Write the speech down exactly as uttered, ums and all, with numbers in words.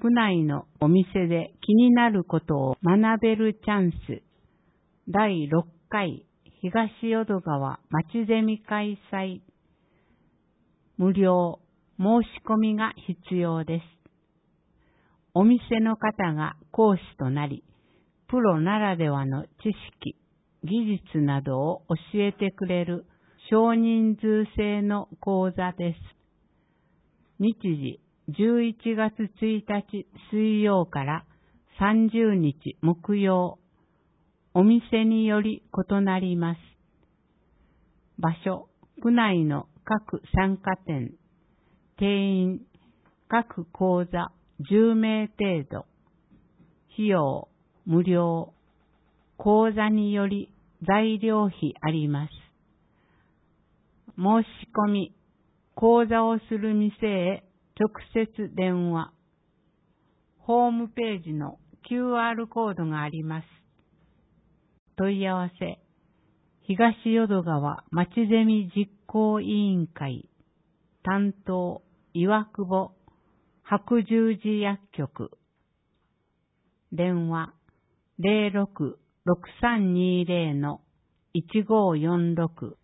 区内のお店で気になることを学べるチャンス。だいろっかい東淀川町ゼミ開催。無料申し込みが必要です。お店の方が講師となり、プロならではの知識、技術などを教えてくれる少人数制の講座です。日時じゅういちがつついたち水曜からさんじゅうにち木曜。お店により異なります。場所、区内の各参加店、定員、各講座じゅうめい程度。費用、無料。講座により材料費あります。申し込み、講座をする店へ直接電話。ホームページの キューアール コードがあります。問い合わせ、東淀川町ゼミ実行委員会、担当、岩久保、白十字薬局。電話、ゼロろく ろくさんにゼロ のいちごよんろく